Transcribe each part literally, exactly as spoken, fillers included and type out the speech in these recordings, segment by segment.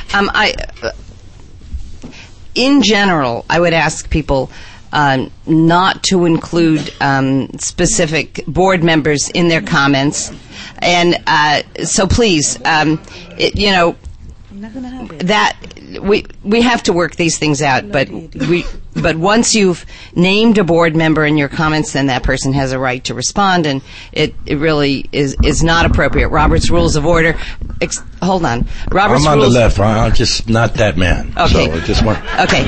Um, I, uh, in general, I would ask people uh, not to include um, specific board members in their comments. And uh, so please, um, it, you know, that we we have to work these things out, but we but once you've named a board member in your comments, then that person has a right to respond, and it, it really is is not appropriate. Robert's Rules of Order. Ex, hold on, Robert's I'm on rules, the left. I'm just not that man. Okay. So I just want.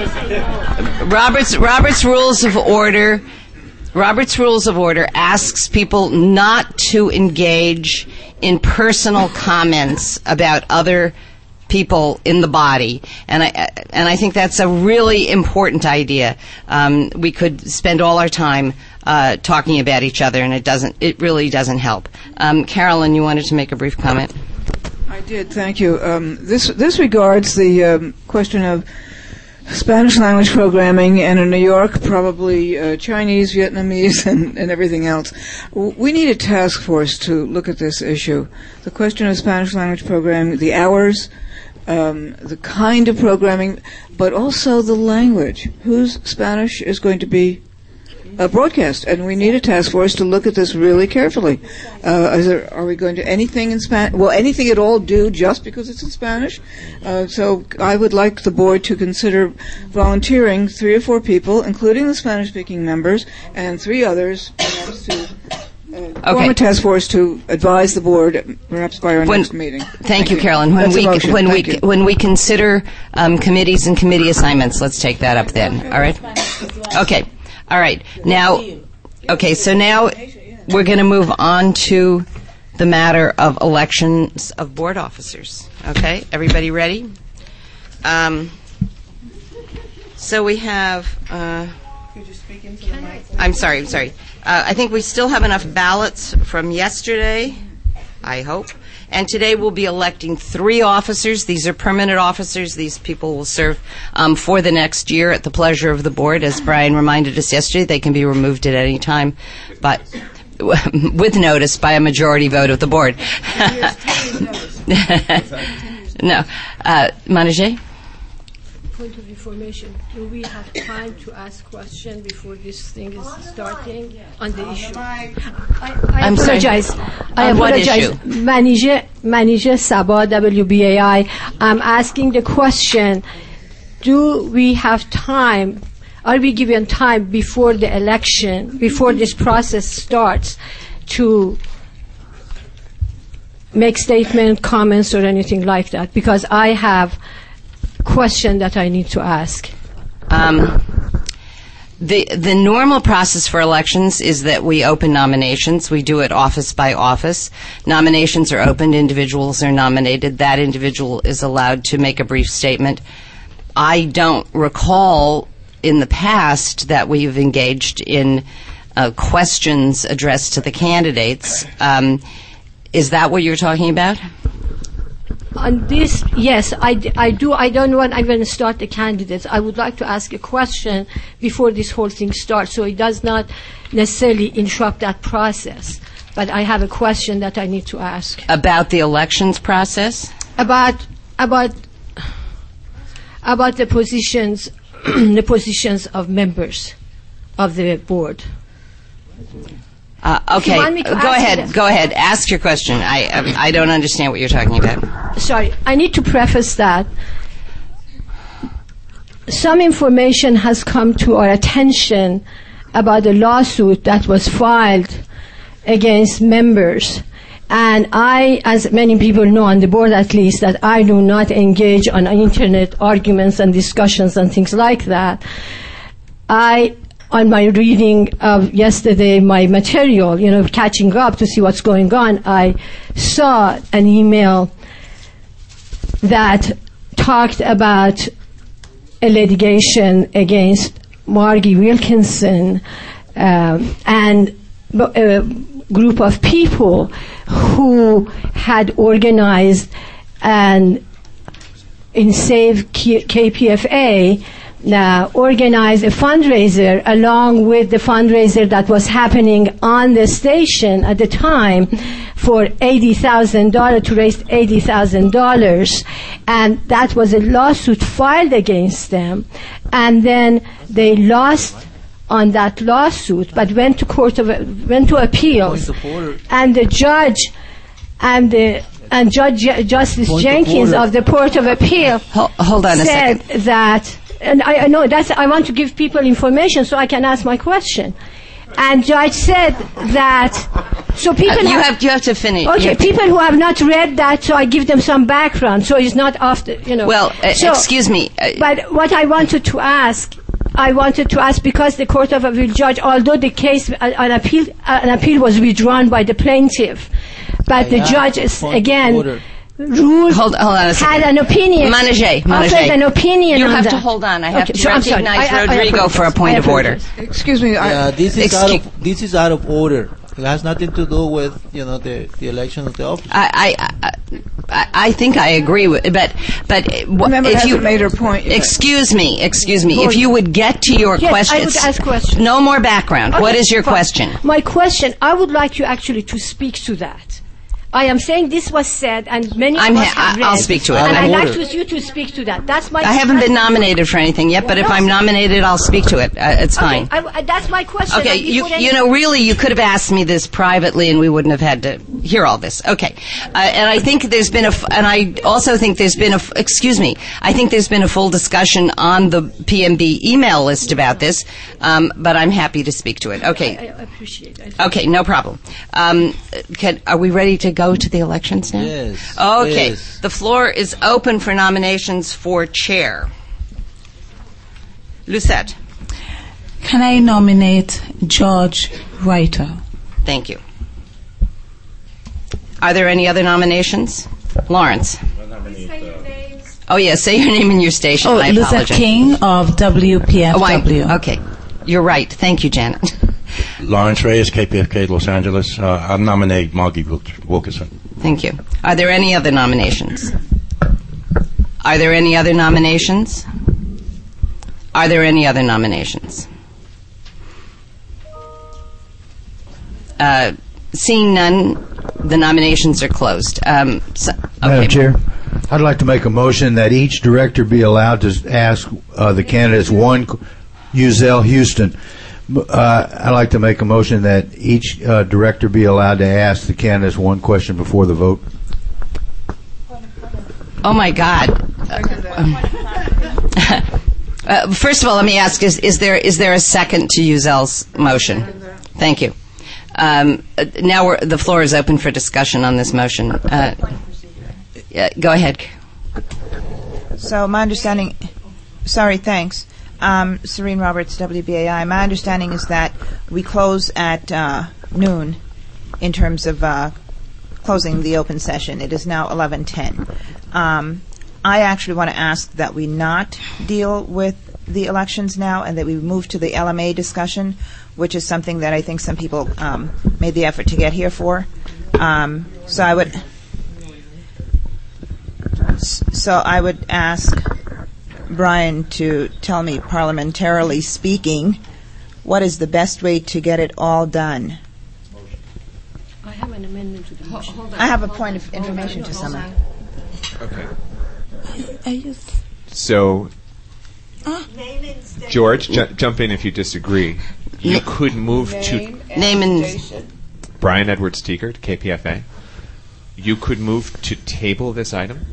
Okay. Robert's Robert's Rules of Order. Robert's Rules of Order asks people not to engage in personal comments about other people in the body, and I and I think that's a really important idea. Um, we could spend all our time uh, talking about each other, and it doesn't. It really doesn't help. Um, Carolyn, you wanted to make a brief comment. I did. Thank you. Um, this this regards the um, question of Spanish language programming, and in New York, probably uh, Chinese, Vietnamese, and, and everything else. We need a task force to look at this issue. The question of Spanish language programming, the hours, um, the kind of programming, but also the language. Whose Spanish is going to be uh, broadcast? And we need a task force to look at this really carefully. Uh, is there, are we going to anything in Spanish? Will anything at all do just because it's in Spanish? Uh, so I would like the board to consider volunteering three or four people, including the Spanish-speaking members, and three others, perhaps to uh, Okay. form a task force to advise the board, perhaps by our When- next meeting. Thank you, Carolyn. When That's a we motion. when we Thank you. when we consider um, committees and committee assignments, let's take that up then. All right. Okay. All right. Now, okay. So now we're going to move on to the matter of elections of board officers. Okay. Everybody ready? Um, so we have. Uh, Could you speak into the mic? I'm sorry. I'm sorry. Uh, I think we still have enough ballots from yesterday, I hope. And today we'll be electing three officers. These are permanent officers. These people will serve um, for the next year at the pleasure of the board. As Brian reminded us yesterday, they can be removed at any time, but with notice by a majority vote of the board. No. Uh, Manijay? Point of information, do we have time to ask questions before this thing is starting on the issue? I, I I'm sorry. apologize. I On what apologize. issue? Manager, Manager Sabah, W B A I. I'm asking the question, do we have time, are we given time before the election, before this process starts, to make statement, comments, or anything like that? Because I have question that I need to ask. Um, the the normal process for elections is that we open nominations. We do it office by office. Nominations are opened. Individuals are nominated. That individual is allowed to make a brief statement. I don't recall in the past that we've engaged in uh, questions addressed to the candidates. Um, is that what you're talking about? On this, yes, I, d- I do. I don't want I'm going to start the candidates. I would like to ask a question before this whole thing starts, so it does not necessarily interrupt that process. But I have a question that I need to ask About the elections process? about about about the positions the positions of members of the board. Uh, okay, want me to go ask ahead. it? Go ahead. Ask your question. I um, I don't understand what you're talking about. Sorry, I need to preface that some information has come to our attention about a lawsuit that was filed against members. And I, as many people know on the board at least, that I do not engage on internet arguments and discussions and things like that. I, on my reading of yesterday, my material, you know, catching up to see what's going on, I saw an email that talked about a litigation against Margie Wilkinson um, and a group of people who had organized and in Save K P F A uh, organized a fundraiser along with the fundraiser that was happening on the station at the time for eighty thousand dollars to raise eighty thousand dollars, and that was a lawsuit filed against them, and then they lost on that lawsuit, but went to court of went to appeals, and the judge and the and Judge Justice Point Jenkins of, of the Court of Appeal Hold, hold on a said second. that, and I, I know that's I want to give people information so I can ask my question. And Judge said that, so people Uh, you have, have you have to finish. okay, You have to- people who have not read that, so I give them some background, so it's not after, you know. Well, uh, So- excuse me. Uh, But what I wanted to ask, I wanted to ask because the Court of Appeal judge, although the case, uh, an appeal, uh, an appeal was withdrawn by the plaintiff, but the judge is, Point of again order. ruled, Hold, hold on a second. had an opinion, Manager, offered Manager. an opinion You on have that. to hold on. I have Okay, to so I'm sorry. recognize I- I- I Rodrigo for a apologize. point I of order. apologize. Excuse me. I, Yeah, this is out Excuse- of this is out of order. It has nothing to do with you know the, the election of the office. I, I, I, I think I agree with, but, but wh- Remember, if hasn't you made her point yet. excuse me, excuse me, if you would get to your Yes, I questions. would ask questions. No more background. What Okay, is your fine. question? My question, I would like you actually to speak to that. I am saying this was said, and many I'm of us ha- have read. I'll speak to it. And Out I'd of like order. to, you to speak to that. That's my. I haven't been nominated for anything yet, but if I'm nominated, I'll speak to it. Uh, it's fine. Okay, I, I, that's my question. Okay, And you before you any- know, really, you could have asked me this privately, and we wouldn't have had to hear all this. Okay, uh, and I think there's been a, f- and I also think there's been a, f- excuse me, I think there's been a full discussion on the P M B email list about this, um, but I'm happy to speak to it. I, Okay, I appreciate it. okay, no problem. Um, can, are we ready to go to the elections now? Yes, Okay, yes. the floor is open for nominations for chair. Lucette, Can I nominate George Reiter? thank you. Are there any other nominations? Lawrence. Oh, yes, say your name and your station. Oh, I Lizette apologize. King of W P F Oh, I- W. okay. You're right. Thank you, Janet. Lawrence Reyes, K P F K, Los Angeles. Uh, I'll nominate Margie Wil- Wilkerson. Thank you. Are there any other nominations? Are there any other nominations? Are there any other nominations? Uh, seeing none, the nominations are closed. Um, so, Madam okay. Chair, I'd like to make a motion that each director be allowed to ask uh, the candidates one, Uzell Houston. Uh, I'd like to make a motion that each uh, director be allowed to ask the candidates one question before the vote. Oh my God. Uh, first of all, let me ask: Is, is there is there a second to Uzell's motion? Thank you. Um, uh, now we're, the floor is open for discussion on this motion. Uh, yeah, go ahead. So my understanding, sorry, thanks. Um, Serene Roberts, W B A I. My understanding is that we close at uh, noon in terms of uh, closing the open session. It is now eleven ten. Um, I actually want to ask that we not deal with the elections now and that we move to the L M A discussion, which is something that I think some people um, made the effort to get here for. Um, so I would, so I would ask Brian to tell me, parliamentarily speaking, what is the best way to get it all done? I have an amendment to the motion. I have a point of information to someone. Okay. I just, So, George, ju- jump in if you disagree. You could move to Name and Brian Edwards Teeger, K P F A. You could move to table this item.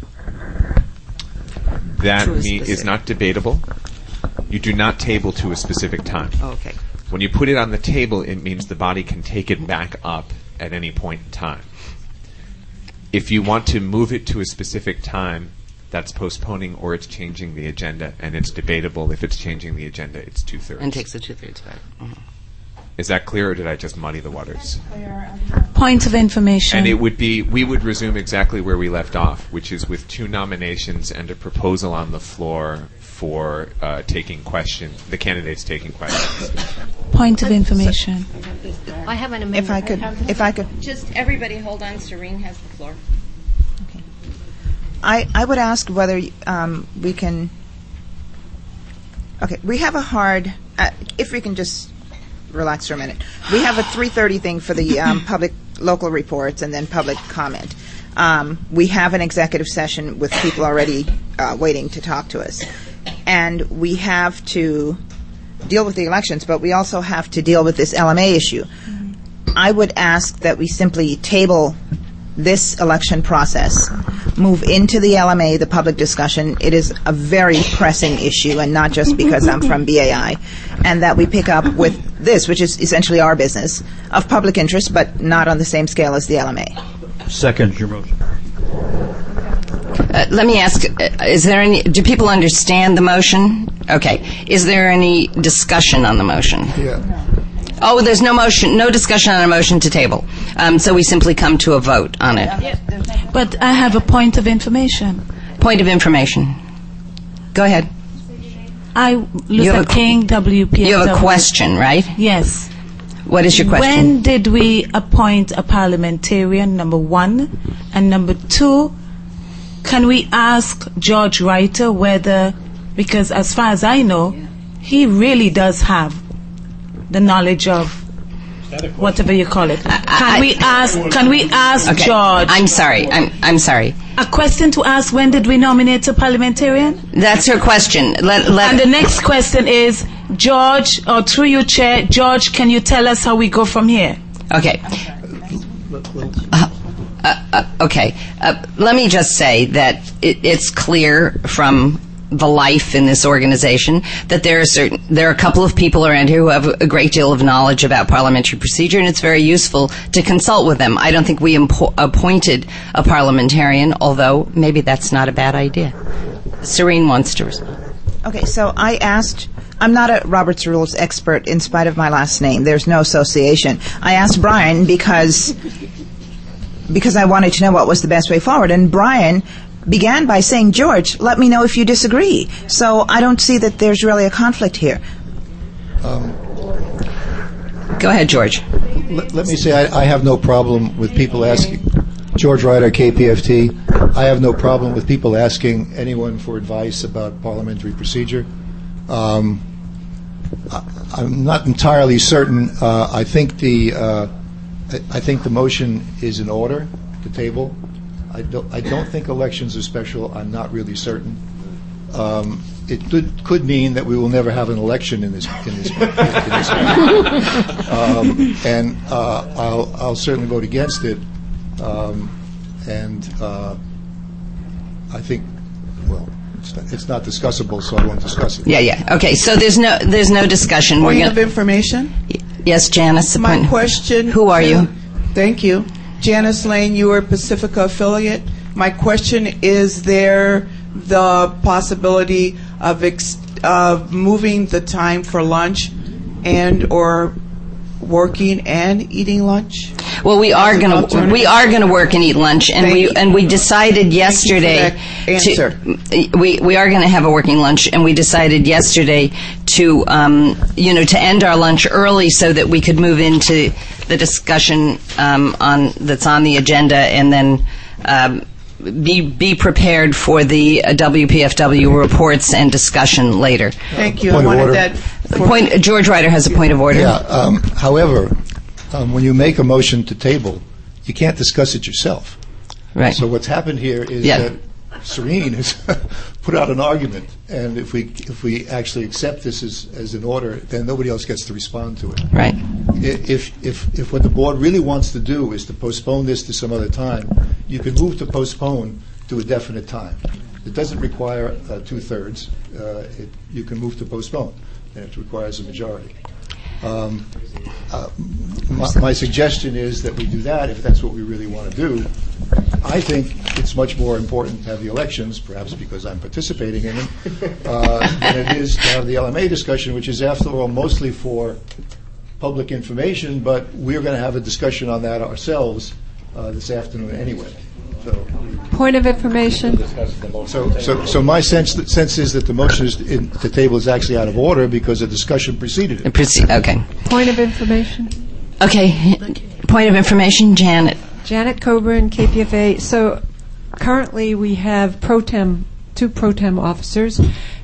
That To a me- specific- is not debatable. You do not table to a specific time. okay. When you put it on the table, it means the body can take it back up at any point in time. If you want to move it to a specific time, that's postponing or it's changing the agenda, and it's debatable. If it's changing the agenda, it's two-thirds. And takes a two-thirds vote. Mhm. Is that clear, or did I just muddy the waters? point of information. And it would be, we would resume exactly where we left off, which is with two nominations and a proposal on the floor for uh, taking questions, the candidates taking questions. Point of information. I have an amendment. If I could, if I could, Just everybody hold on. Serene has the floor. I, I would ask whether um, we can. Okay, we have a hard. Uh, if we can just relax for a minute, we have a three thirty thing for the um, public local reports, and then public comment. Um, we have an executive session with people already uh, waiting to talk to us. And we have to deal with the elections, but we also have to deal with this L M A issue. Mm-hmm. I would ask that we simply table this election process, move into the L M A, the public discussion. It is a very pressing issue, and not just because I'm from B A I, and that we pick up with this, which is essentially our business, of public interest, but not on the same scale as the L M A. Second your motion. Uh, let me ask, uh, is there any, do people understand the motion? Okay. Is there any discussion on the motion? Yeah. Oh, there's no motion, no discussion on a motion to table. Um, so we simply come to a vote on it. But I have a point of information. Point of information. Go ahead. I, Luther King, W P F W. You have a question, right? Yes. What is your question? When did we appoint a parliamentarian, number one? And number two, can we ask George Reiter whether, because as far as I know, he really does have the knowledge of whatever you call it. Can I, we ask? Can we ask okay. George? I'm sorry. I'm I'm sorry. A question to ask: when did we nominate a parliamentarian? That's her question. Let, let and the next question is, George, or through you, Chair, George, can you tell us how we go from here? Okay. Uh, uh, uh, okay. Uh, let me just say that it, it's clear from the life in this organization that there are certain there are a couple of people around here who have a great deal of knowledge about parliamentary procedure, and it's very useful to consult with them. I don't think we impo- appointed a parliamentarian, although maybe that's not a bad idea. Serene wants to respond. Okay, so I asked, I'm not a Robert's Rules expert in spite of my last name. There's no association. I asked Brian because because I wanted to know what was the best way forward, and Brian began by saying, George, let me know if you disagree. So I don't see that there's really a conflict here. Um, Go ahead, George. Let, let me say I, I have no problem with people asking, George Reiter, K P F T, I have no problem with people asking anyone for advice about parliamentary procedure. Um, I, I'm not entirely certain. Uh, I think the uh, I, I think the motion is in order to table. I don't, I don't think elections are special. I'm not really certain. Um, it could, could mean that we will never have an election in this in this, in this um, and uh, I'll, I'll certainly vote against it. Um, and uh, I think, well, it's not, it's not discussable, so I won't discuss it. Yeah, yeah. Okay, so there's no there's no discussion. Point We're of gonna, information. yes, Janice. My point. question. Who are you? Thank you. Janice Lane, you are a Pacifica affiliate. My question is there the possibility of ex- of moving the time for lunch and or working and eating lunch? Well, we are going to we are going to work and eat lunch, and Thank we you. and we decided yesterday answer. to we we are going to have a working lunch, and we decided yesterday to um, you know to end our lunch early so that we could move into the discussion um, on that's on the agenda, and then um, be be prepared for the uh, W P F W reports and discussion later. Thank you. Point I of wanted order. that. For Point. George Reiter has a point of order. Yeah. Um, however, um, when you make a motion to table, you can't discuss it yourself. Right. So what's happened here is Yeah. that Serene has put out an argument, and if we if we actually accept this as, as an order, then nobody else gets to respond to it. Right. I- If if if what the board really wants to do is to postpone this to some other time, you can move to postpone to a definite time. It doesn't require uh, two thirds. Uh, it, you can move to postpone, and it requires a majority. Um, uh, my, my suggestion is that we do that if that's what we really want to do. I think it's much more important to have the elections, perhaps because I'm participating in them, uh, than it is to have the L M A discussion, which is, after all, mostly for public information, but we're going to have a discussion on that ourselves uh, this afternoon anyway. So, Point of information. so, so, so my sense sense is that the motion is in, the table is actually out of order because a discussion preceded it. Proceed. Okay. Point of information. Okay. Point of information, Janet. Janet Coburn, K P F A. So currently we have pro tem, two pro tem officers,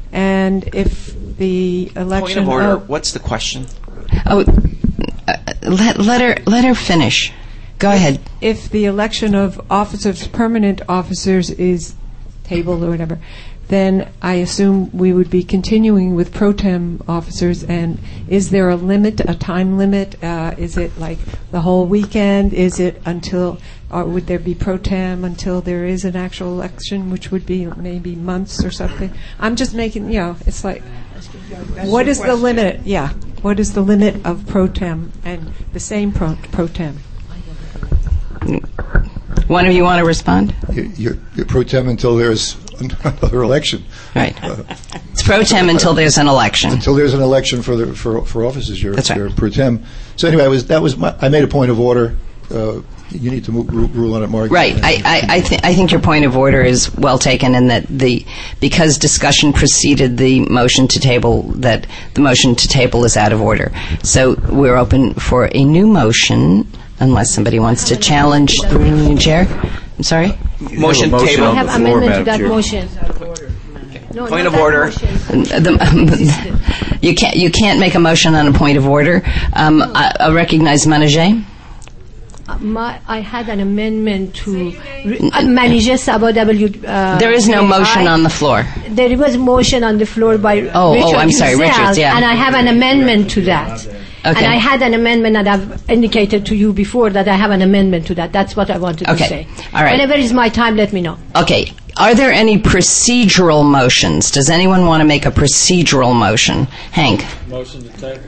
and if the election... Point of order. oh, What's the question? Oh, uh, let let her let her finish. Go ahead. If the election of officers, permanent officers, is tabled or whatever, then I assume we would be continuing with pro tem officers. And is there a limit, a time limit? Uh, is it like the whole weekend? Is it until, or would there be pro tem until there is an actual election, which would be maybe months or something? I'm just making, you know, it's like, what is the limit? Yeah, what is the limit of pro tem and the same pro, pro tem? One of you want to respond? You're, you're, you're pro tem until there's another election. Right. Uh, it's pro tem until there's an election. Until there's an election for the for for offices, you're, That's right. you're pro tem. So anyway, I was that was my, I made a point of order. Uh, you need to move, rule on it, Margaret. Right. I I, I, th- I think your point of order is well taken, in that the because discussion preceded the motion to table, that the motion to table is out of order. So we're open for a new motion, unless somebody wants to challenge the ruling chair. I'm sorry? Motion to table. I have amendment to that motion. No, point of order. The, you can't you can't make a motion on a point of order. Um, I, I recognize Manager. Uh, my, I had an amendment to uh, Manager Saba W. Uh, there is no motion on the floor. There was a motion on the floor by oh, Richard oh, I'm sorry, Richard. Yeah, and I have an amendment to that. Okay. And I had an amendment that I've indicated to you before, that I have an amendment to that. That's what I wanted okay. to say. All right. Whenever is my time, let me know. Okay. Are there any procedural motions? Does anyone want to make a procedural motion? Hank? Motion to table.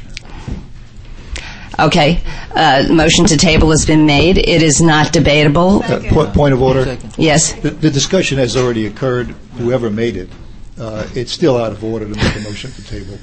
Okay. Uh, motion to table has been made. It is not debatable. Uh, po- point of order. Second. Yes. The, the discussion has already occurred. Whoever made it, uh, it's still out of order to make a motion to table.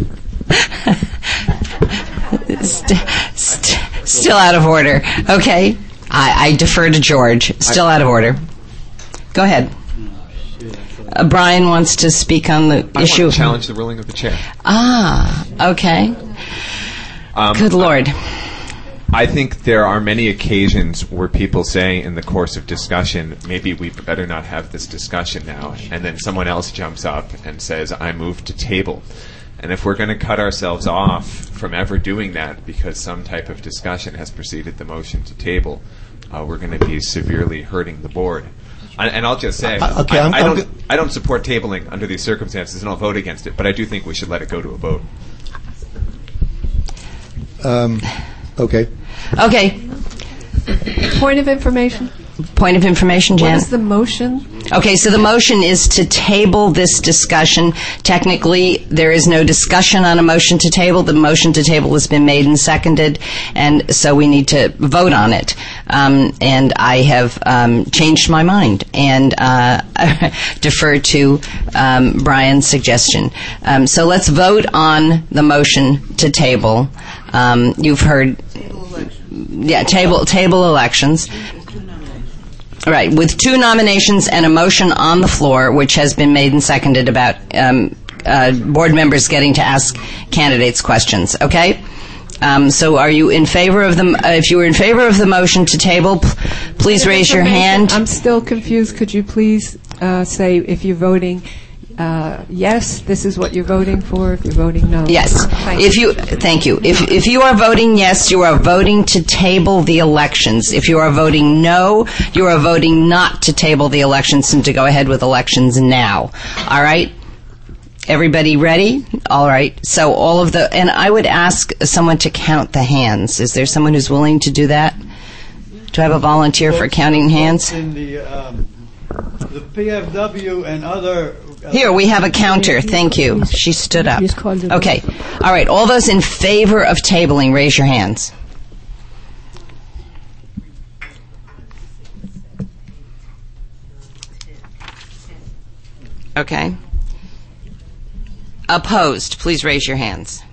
St- st- still out of order. Okay. I, I defer to George. Still out of order. Go ahead. Uh, Brian wants to speak on the I issue. I want to challenge the ruling of the chair. Ah, okay. Um, Good Lord. I think there are many occasions where people say in the course of discussion, maybe we better not have this discussion now, and then someone else jumps up and says, I move to table. And if we're going to cut ourselves off from ever doing that because some type of discussion has preceded the motion to table, uh, we're going to be severely hurting the board. And, and I'll just say, uh, okay, I, I'm, I, I'm don't, I don't support tabling under these circumstances, and I'll vote against it, but I do think we should let it go to a vote. Um, okay. Okay. Point of information. Point of information, Jan. What is the motion? Okay, so the motion is to table this discussion. Technically, there is no discussion on a motion to table. The motion to table has been made and seconded, and so we need to vote on it. Um, and I have um, changed my mind and uh, defer to um, Brian's suggestion. Um, so let's vote on the motion to table. Um, you've heard... Yeah, table table elections. Right, with two nominations and a motion on the floor, which has been made and seconded about um, uh, board members getting to ask candidates questions. Okay, um, so are you in favor of the? Uh, if you are in favor of the motion to table, p- please raise your hand. I'm still confused. Could you please uh, say if you're voting? Uh, yes, this is what you're voting for. If you're voting no, yes. Thank if you, thank you. If if you are voting yes, you are voting to table the elections. If you are voting no, you are voting not to table the elections and to go ahead with elections now. All right. Everybody ready? All right. So all of the, and I would ask someone to count the hands. Is there someone who's willing to do that? Do I have a volunteer for counting hands? In the, um, the P F W and other... Uh, Here, we have a counter. Thank you. She stood up. Okay. All right. All those in favor of tabling, raise your hands. Okay. Opposed, please raise your hands.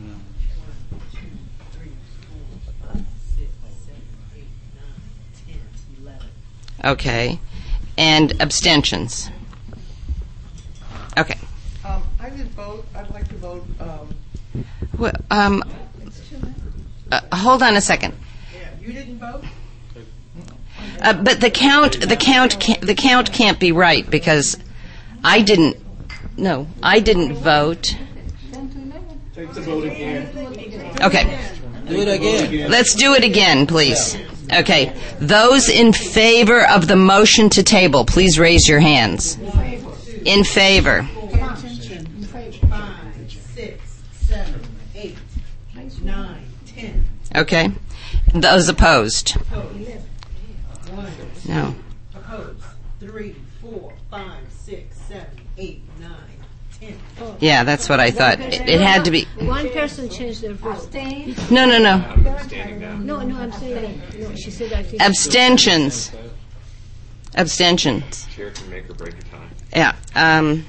Okay. And abstentions. Okay. Um, I didn't vote. I'd like to vote. Um, well, um, uh, hold on a second. yeah, you didn't vote? Uh, but the count, the count, can't, the count can't be right because I didn't. No, I didn't vote. Take the vote again. Okay. Do it again. Let's do it again, please. Okay. Those in favor of the motion to table, please raise your hands. In favor. Okay. Those opposed? No. Opposed. Three, four, five, six, seven, eight, nine, ten. Yeah, that's what I thought. It, it had to be. One person changed their vote. No, no, no. No, no, I'm saying. No, she said I think. Abstentions. Abstentions. Chair can make or break a tie. Yeah. Um,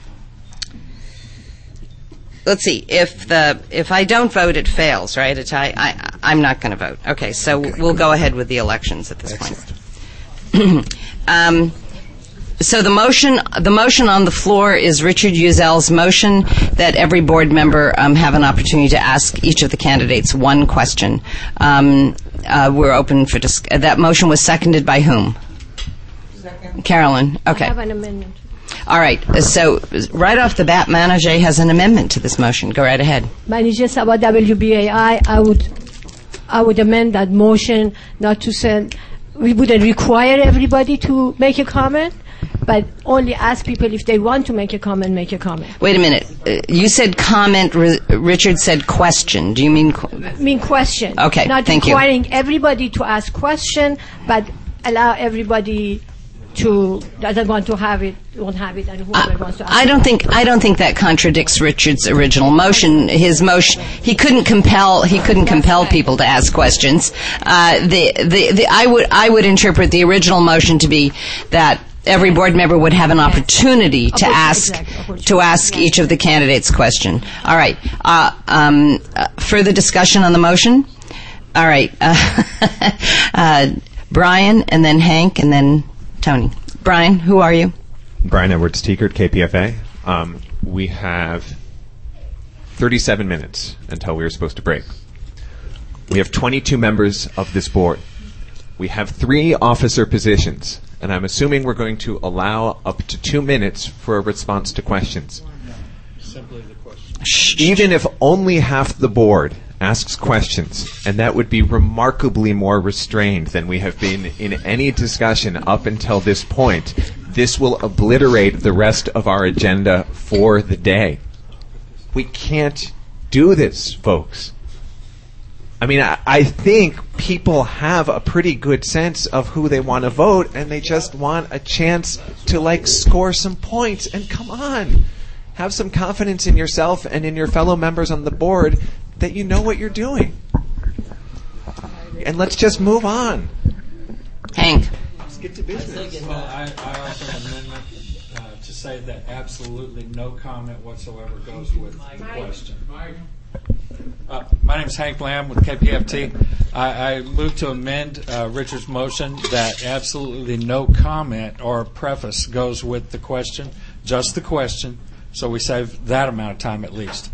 let's see. If the if I don't vote, it fails, right? A tie. I I'm not going to vote. Okay, so okay. We'll go ahead with the elections at this Excellent. point. um, so the motion the motion on the floor is Richard Uzel's motion that every board member um, have an opportunity to ask each of the candidates one question. Um, uh, we're open for dis- that motion was seconded by whom? Second. Carolyn. Okay. I have an amendment. All right. So right off the bat, Manoj has an amendment to this motion. Go right ahead. Managers about W B A I, I would, I would amend that motion not to send. We wouldn't require everybody to make a comment, but only ask people if they want to make a comment, make a comment. Wait a minute. Uh, you said comment. R- Richard said question. Do you mean? Qu- I mean question. Okay. Not thank requiring you. everybody to ask question, but allow everybody to doesn't want to have it, won't have it, and whoever uh, wants to ask I don't think I don't think that contradicts Richard's original motion. His motion, he couldn't compel he couldn't compel people to ask questions. Uh, the, the the I would I would interpret the original motion to be that every board member would have an opportunity to ask to ask each of the candidates question. All right. Uh, um, uh, further discussion on the motion? All right. Uh, uh, Brian, and then Hank, and then Tony. Brian, who are you? Brian Edwards Teekert, K P F A. Um, we have thirty-seven minutes until we are supposed to break. We have twenty-two members of this board. We have three officer positions, and I'm assuming we're going to allow up to two minutes for a response to questions. Simply the question. Even if only half the board asks questions, and that would be remarkably more restrained than we have been in any discussion up until this point. This will obliterate the rest of our agenda for the day. We can't do this, folks. I mean, I, I think people have a pretty good sense of who they want to vote, and they just want a chance to, like, score some points. And come on, have some confidence in yourself and in your fellow members on the board that you know what you're doing. And let's just move on. Hank. Let's get to business. Well, I, I offer an amendment uh, to say that absolutely no comment whatsoever goes with the question. Uh, my name is Hank Lamb with K P F T. I, I move to amend uh, Richard's motion that absolutely no comment or preface goes with the question, just the question, so we save that amount of time at least.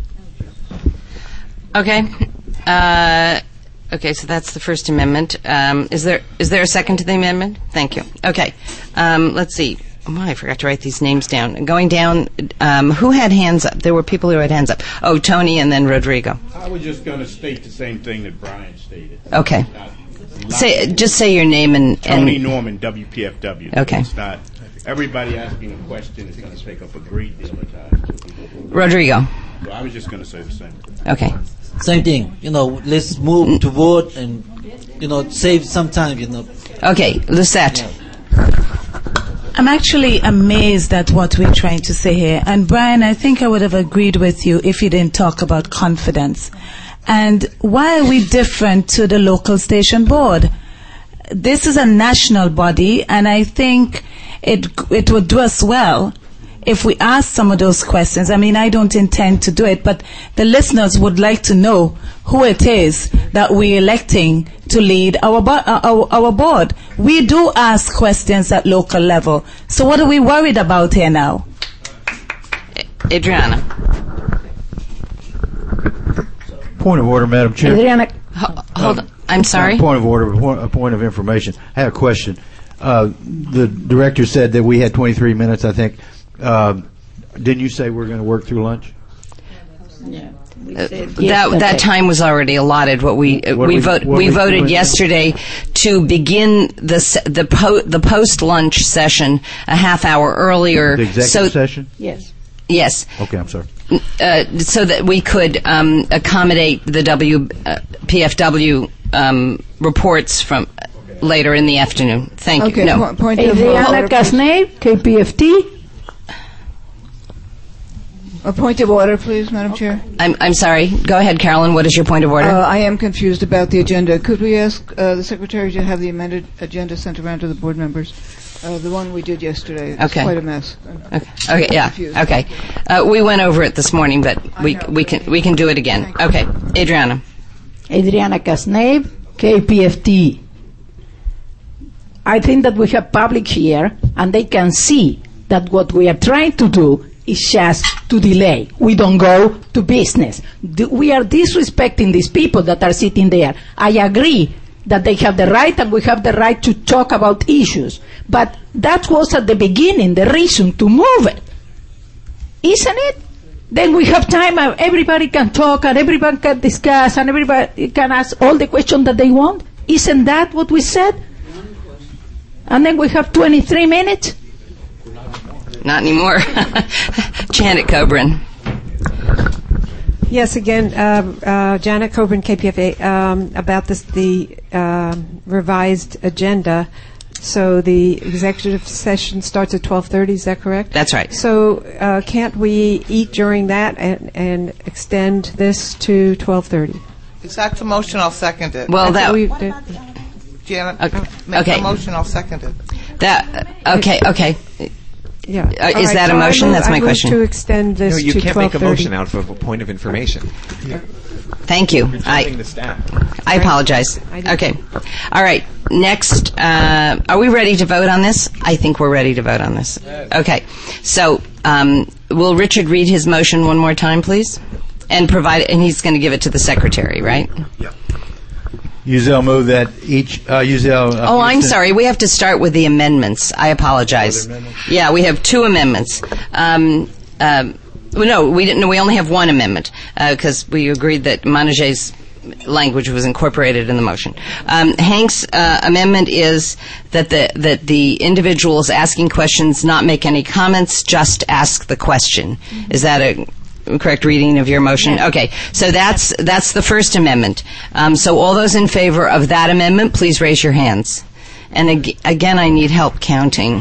Okay. Uh, okay, so that's the First Amendment. Um, is there is there a second to the amendment? Thank you. Okay. Um, let's see. Oh, I forgot to write these names down. Going down, um, who had hands up? There were people who had hands up. Oh, Tony and then Rodrigo. I was just going to state the same thing that Brian stated. Okay. Say, just say your name and... and Tony Norman, W P F W. Okay. It's not, everybody asking a question is going to take up a great deal of time. Rodrigo. So I was just going to say the same. Okay. Same thing. You know, let's move to vote and, you know, save some time, you know. Okay, Lucette. Yeah. I'm actually amazed at what we're trying to say here. And Brian, I think I would have agreed with you if you didn't talk about confidence. And why are we different to the local station board? This is a national body, and I think it it would do us well if we ask some of those questions. I mean, I don't intend to do it, but the listeners would like to know who it is that we're electing to lead our, bo- our, our board. We do ask questions at local level. So what are we worried about here now? Adriana. Point of order, Madam Chair. Adriana, H- hold on. I'm sorry? Uh, point of order, a point of information. I have a question. Uh, the director said that we had twenty-three minutes, I think. Uh, didn't you say we're going to work through lunch? Yeah. Uh, that that time was already allotted. What we uh, What we we- vote what we we- voted what- yesterday to begin the s- the po- the post lunch session a half hour earlier. The executive so, session? Yes. Yes. Okay, I'm sorry. Uh, so that we could um, accommodate the W uh, P F W um, reports from later in the afternoon. Thank Okay, you. No. po- point of Adriana order, please. Casnave, K P F T. A point of order, please, Madam Chair. I'm I'm sorry. Go ahead, Carolyn. What is your point of order? Uh, I am confused about the agenda. Could we ask uh, the Secretary to have the amended agenda sent around to the board members? Uh, the one we did yesterday. It's Okay. quite a mess. Okay. Okay. Yeah. Confused. Okay. Uh, we went over it this morning, but we we can we can do it again. Okay. Adriana. Adriana Casnave, K P F T. I think that we have public here, and they can see that what we are trying to do is just to delay. We don't go to business. D- We are disrespecting these people that are sitting there. I agree that they have the right and we have the right to talk about issues. But that was at the beginning the reason to move it. Isn't it? Then we have time and everybody can talk and everybody can discuss and everybody can ask all the questions that they want. Isn't that what we said? And then we have twenty-three minutes? Not anymore. Janet Coburn. Yes, again, uh, uh, Janet Coburn, K P F A, um, about this, the um, revised agenda. So the executive session starts at twelve thirty, is that correct? That's right. So uh, can't we eat during that and, and extend this to twelve thirty? If that's a motion, I'll second it. Well, that- We, Janet, Okay. make Okay. a motion, I'll second it. That okay. Okay. yeah. Uh, All is right, that a so I motion? move- That's my I move question. to extend this No, you to can't twelve make thirty. a motion out of a point of information. Thank you. You're I telling the staff. I apologize. I did. Okay. All right. Next, uh, are we ready to vote on this? I think we're ready to vote on this. Okay. So, um, will Richard read his motion one more time, please? And provide, and he's going to give it to the secretary, right? Uzel move that each, uh, Uzel. Uh, Oh, I'm Houston- sorry. We have to start with the amendments. I apologize. Yeah, we have two amendments. Um, um, well, no, we didn't. We only have one amendment because we agreed that Montage's language was incorporated in the motion. Um, Hank's uh, amendment is that the that the individuals asking questions not make any comments, just ask the question. Is that a correct reading of your motion? Okay, so that's that's the First Amendment. Um, so all those in favor of that amendment, please raise your hands. And ag- again, I need help counting.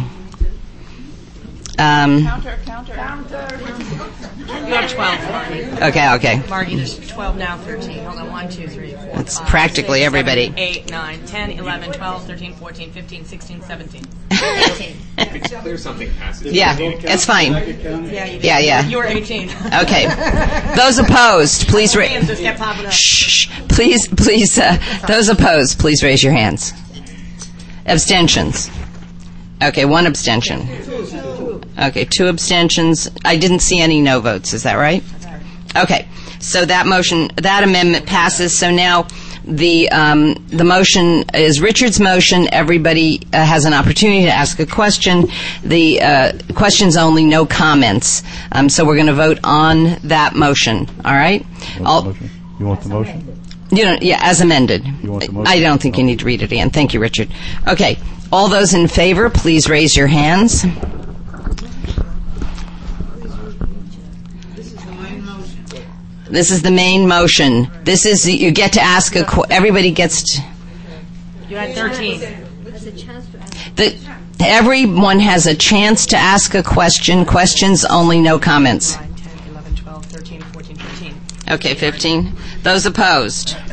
Um, Counter, counter. You have twelve, Margie. Okay, okay. Margie, there's twelve now, thirteen. Hold on, one, two, three, four, That's five, practically six, everybody. seven, eight, nine, ten, eleven, twelve, thirteen, fourteen, fifteen, sixteen, seventeen, eighteen. It's clear something passes. Yeah, it's fine. Yeah, you did. Yeah, yeah. You were eighteen. Okay. Those opposed, please raise. Hands just kept popping up. Shh. Please, please. Uh, those opposed, please raise your hands. Abstentions. Okay, one abstention. Okay, two abstentions. I didn't see any no votes. Is that right? Okay. So that motion, that amendment passes. So now the um, the motion is Richard's motion. Everybody uh, has an opportunity to ask a question. The uh, questions only, no comments. Um, so we're going to vote on that motion. All right. You want All, the motion? You want the motion? you know, yeah, as amended. You want the motion? I don't think you need to read it again. Thank you, Richard. Okay. All those in favor, please raise your hands. This is the main motion. This is, you get to ask a, qu- everybody gets to, You had thirteen. the, everyone has a chance to ask a question. Questions only, no comments. nine, ten, eleven, twelve, thirteen, fourteen, fifteen. Okay, fifteen. Those opposed? Uh,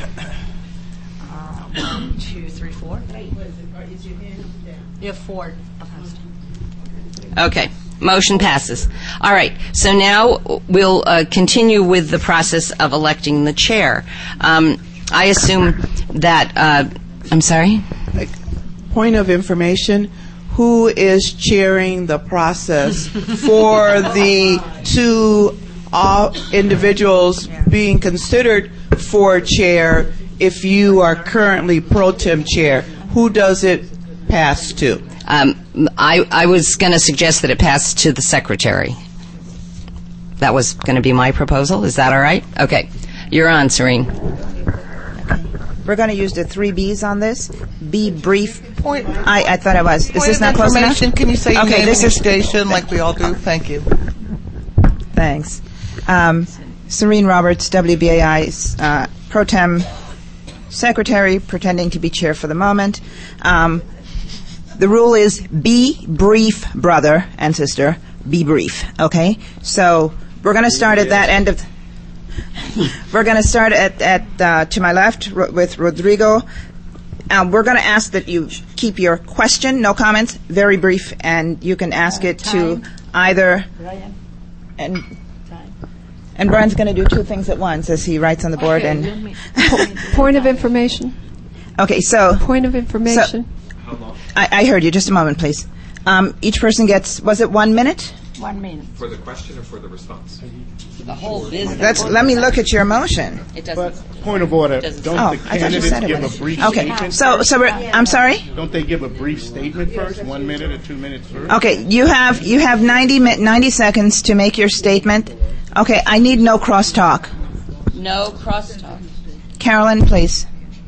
one, two, three, four. You have four opposed. Okay. Motion passes. All right. So now we'll uh, continue with the process of electing the chair. Um, I assume that, uh, I'm sorry? Point of information, who is chairing the process for the two uh, individuals being considered for chair if you are currently pro tem chair? Who does it pass to? Um, I, I was going to suggest that it pass to the secretary. That was going to be my proposal. Is that all right? Okay. You're on, Serene. We're going to use the three B's on this. Be brief. Point. I, I thought I was. Is Point this of not close enough? information. Can you say your okay, name this and your is station like we all do? Thank you. Thanks. Um, Serene Roberts, W B A I's uh, pro tem secretary, pretending to be chair for the moment. Um, the rule is be brief, brother and sister. Be brief. Okay? So we're going to start at that end of... We're going to start at, at uh, to my left ro- with Rodrigo. Um, we're going to ask that you keep your question, no comments, very brief, and you can ask it to either... And and Brian's going to do two things at once as he writes on the board. Okay. And Point of information. Okay, so... Point of information. So, I, I heard you. Just a moment, please. Um, each person gets, was it one minute? One minute. For the question or for the response? The whole business. Let's, let me look at your motion. It doesn't. Point of order. Don't Oh, the I thought you candidates said it give was. a brief Okay, statement? so, so we're, I'm sorry? Don't they give a brief statement first? One minute or two minutes first? Okay, you have you have ninety, mi- ninety seconds to make your statement. Okay, I need no crosstalk. No crosstalk. Carolyn, please.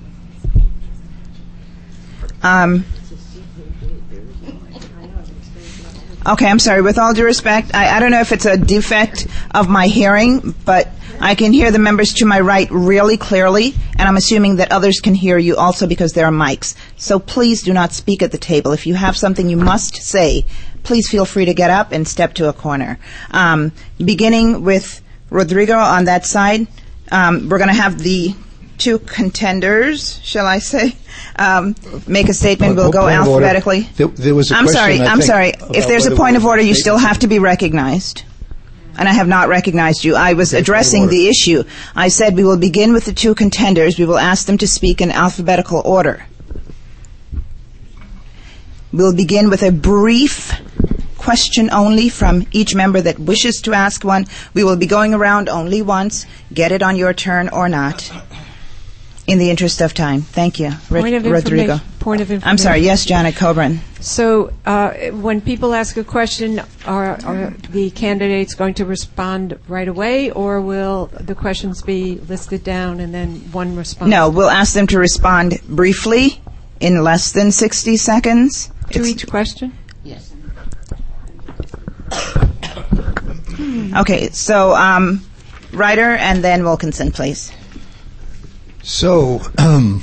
Um, okay, I'm sorry. With all due respect, I, I don't know if it's a defect of my hearing, but I can hear the members to my right really clearly, and I'm assuming that others can hear you also because there are mics. So please do not speak at the table. If you have something you must say, please feel free to get up and step to a corner. Um, beginning with Rodrigo on that side, um, we're going to have the two contenders, shall I say, um, make a statement. We'll go Point of order. alphabetically. There, there was a I'm question, sorry. I I'm think, sorry. about If there's a whether point we of order, you should still take- have to be recognized. And I have not recognized you. I was Okay, addressing point of the issue. I said we will begin with the two contenders. We will ask them to speak in alphabetical order. We'll begin with a brief question only from each member that wishes to ask one. We will be going around only once. Get it on your turn or not. In the interest of time. Thank you. Ro- Point of Rodrigo. information. Point of information. I'm sorry. Yes, Janet Coburn. So, uh, when people ask a question, are, are the candidates going to respond right away, or will the questions be listed down and then one response? No, we'll ask them to respond briefly in less than sixty seconds. To It's- each question? Yes. Okay, so um, Ryder and then Wilkinson, please. So, um,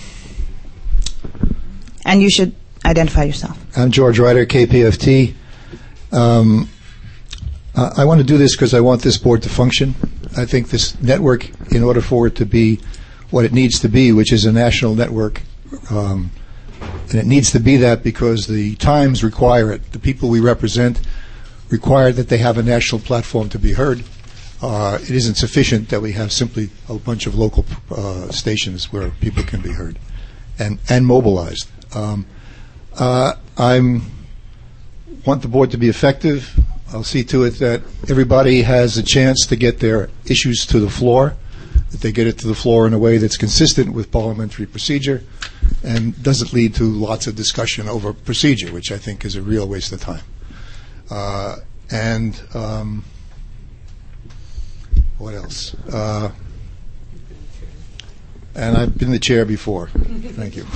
And you should identify yourself. I'm George Ryder, K P F T. Um, I I want to do this because I want this board to function. I think this network, in order for it to be what it needs to be, which is a national network, um, and it needs to be that because the times require it. The people we represent require that they have a national platform to be heard. Uh, it isn't sufficient that we have simply a bunch of local uh, stations where people can be heard and, and mobilized. Um, uh, I'm want the board to be effective. I'll see to it that everybody has a chance to get their issues to the floor, that they get it to the floor in a way that's consistent with parliamentary procedure and doesn't lead to lots of discussion over procedure, which I think is a real waste of time. Uh, and um, what else? Uh, and I've been the chair before. Thank you.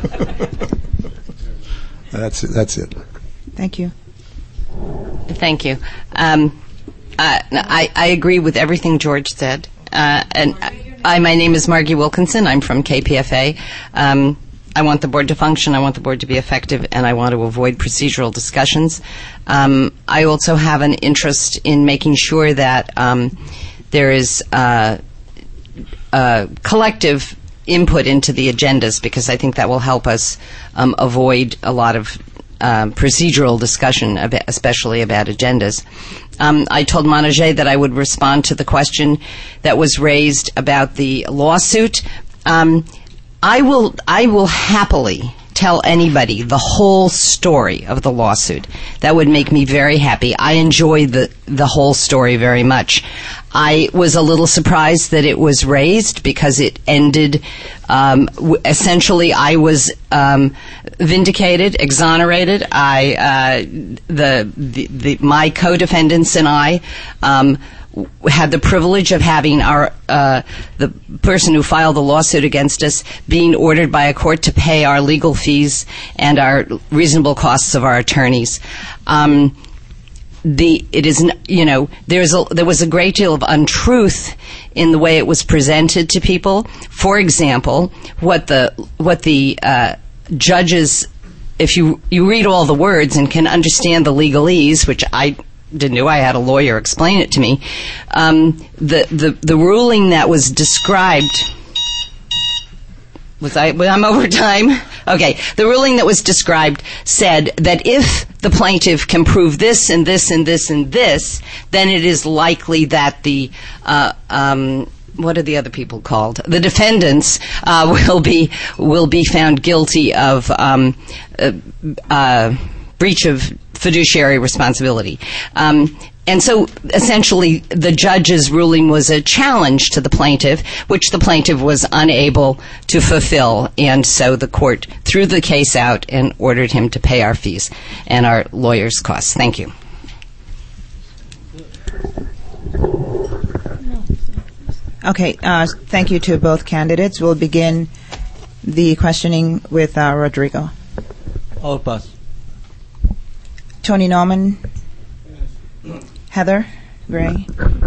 That's it. That's it. Thank you. Thank you. Um, uh, I, I agree with everything George said. Uh, and I, my name is Margie Wilkinson. I'm from K P F A. Um, I want the board to function. I want the board to be effective, and I want to avoid procedural discussions. Um, I also have an interest in making sure that um, there is uh, uh, collective input into the agendas, because I think that will help us um, avoid a lot of um, procedural discussion, about, especially about agendas. Um, I told Montague that I would respond to the question that was raised about the lawsuit. Um, I will I will happily tell anybody the whole story of the lawsuit. That would make me very happy. I enjoy the the whole story very much. I was a little surprised that it was raised because it ended um, w- essentially I was um, vindicated, exonerated. I uh, the, the the my co-defendants and I um, w- had the privilege of having our uh, the person who filed the lawsuit against us being ordered by a court to pay our legal fees and our reasonable costs of our attorneys. Um, the it is n- you know there's a, there was a great deal of untruth in the way it was presented to people. For example, what the what the uh, judges, if you you read all the words and can understand the legalese, which I didn't do, I had a lawyer explain it to me. Um, the the the ruling that was described. Was I, well, I'm over time? Okay. The ruling that was described said that if the plaintiff can prove this and this and this and this, then it is likely that the, uh, um, what are the other people called? The defendants, uh, will be, will be found guilty of, um, uh, uh, breach of fiduciary responsibility. Um, And so, essentially, the judge's ruling was a challenge to the plaintiff, which the plaintiff was unable to fulfill. And so the court threw the case out and ordered him to pay our fees and our lawyers' costs. Thank you. Okay, uh, thank you to both candidates. We'll begin the questioning with uh, Rodrigo. All pass. Tony Norman. Heather Gray.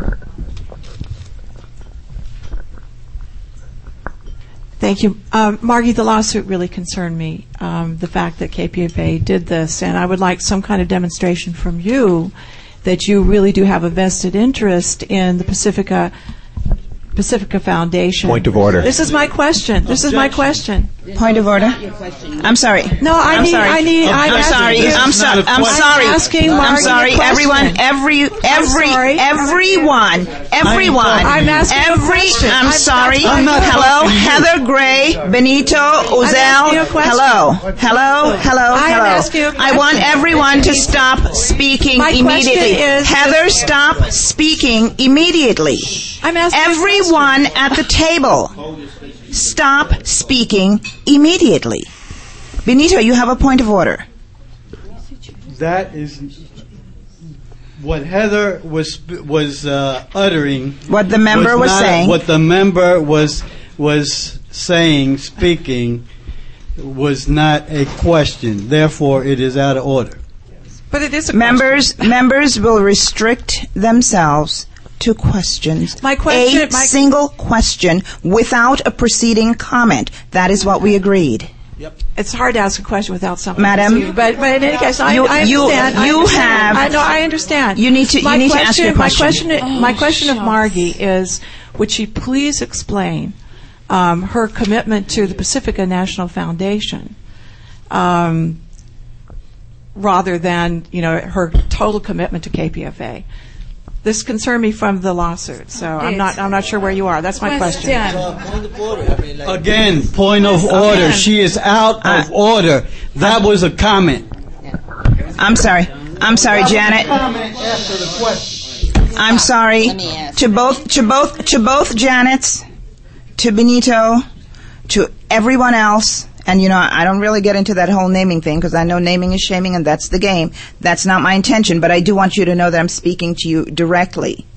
Thank you. Um, Margie, the lawsuit really concerned me, um, the fact that K P F A did this, and I would like some kind of demonstration from you that you really do have a vested interest in the Pacifica Pacifica Foundation. Point of order. This is my question. This is my question. Point of order. I'm sorry. No, I I'm need. sorry. I need. I'm, I'm sorry. asking- I'm sorry. I'm sorry. I'm asking I'm Margie sorry. a question. Everyone. Every. Every. sorry. Everyone. Everyone. I'm asking a Every. question. I'm I'm- sorry. I'm not Hello, talking to you. Heather Gray, Benito, Uzel. asking a question. Hello. Hello. Hello. I am Hello. asking a I want question. everyone to stop speaking My question immediately. is- Heather, stop speaking immediately. I'm asking a Everyone at the table, stop speaking immediately. Benito, you have a point of order. That is what Heather was was uh, uttering. What the member was not- saying. What the member was was saying, speaking, was not a question. Therefore, it is out of order. But it is a members. Members will restrict themselves to questions. My question- a my- single question without a preceding comment. That is what we agreed. It's hard to ask a question without something. Madam, to- but, but in any case, I, you- I you- understand. I you understand. have- I know. I understand. You need to- you My need to ask your My question. question. My question of Margie is: would she please explain um, her commitment to the Pacifica National Foundation, um, rather than you know her total commitment to K P F A? This concerned me from the lawsuit, so I'm not. I'm not sure where you are. That's my question. Again, point of order. She is out of order. That was a comment. I'm sorry. I'm sorry, Janet. Comment after the question. I'm sorry to both to both to both Janets, to Benito, to everyone else. And you know, I don't really get into that whole naming thing because I know naming is shaming, and that's the game. That's not my intention, but I do want you to know that I'm speaking to you directly.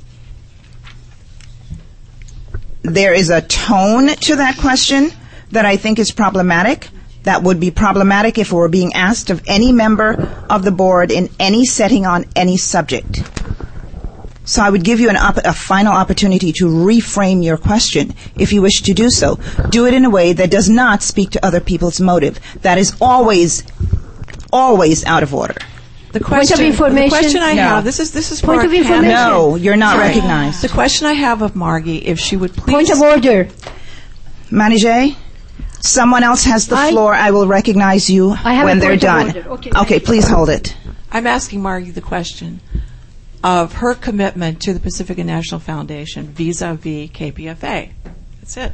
There is a tone to that question that I think is problematic. That would be problematic if it were being asked of any member of the board in any setting on any subject. So I would give you an op- a final opportunity to reframe your question if you wish to do so. Do it in a way that does not speak to other people's motive. That is always, always out of order. The question, Point of information? The question I No. have. This is this is Point for of a information? candidate. No, you're not Sorry. recognized. The question I have of Margie, if she would please. Point of order. Manager, someone else has the I- floor. I will recognize you I have when a they're point of done. order. Okay. Okay, please hold it. I'm asking Margie the question of her commitment to the Pacifica National Foundation vis-a-vis K P F A. That's it.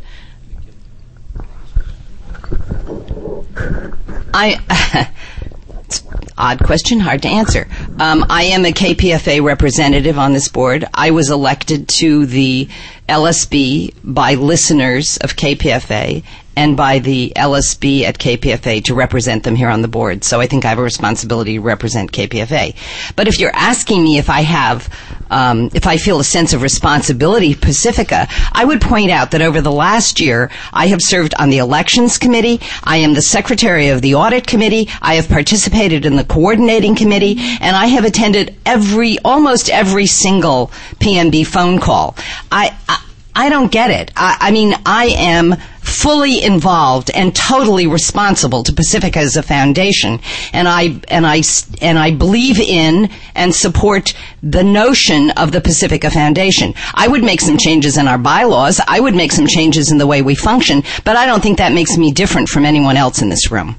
I, it's an odd question, hard to answer. Um, I am a K P F A representative on this board. I was elected to the L S B by listeners of K P F A and by the L S B at K P F A to represent them here on the board. So I think I have a responsibility to represent K P F A. But if you're asking me if I have, um, if I feel a sense of responsibility, Pacifica, I would point out that over the last year, I have served on the Elections Committee. I am the Secretary of the Audit Committee. I have participated in the Coordinating Committee, and I have attended every, almost every single P M B phone call. I, I I don't get it. I, I mean, I am fully involved and totally responsible to Pacifica as a foundation, and I and I and I believe in and support the notion of the Pacifica Foundation. I would make some changes in our bylaws. I would make some changes in the way we function, but I don't think that makes me different from anyone else in this room.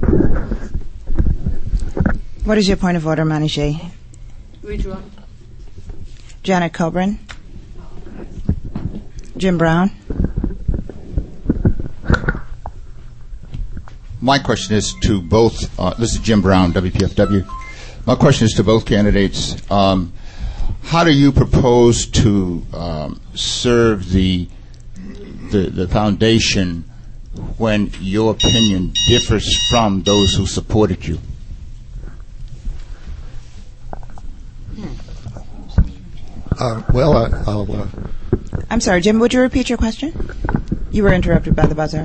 What is your point of order, Manijay? Which one? Janet Coburn. Jim Brown. My question is to both, uh, this is Jim Brown, W P F W. My question is to both candidates. Um, how do you propose to um, serve the, the the foundation when your opinion differs from those who supported you? Uh, well, I, I'll... Uh, I'm sorry, Jim, would you repeat your question? You were interrupted by the buzzer.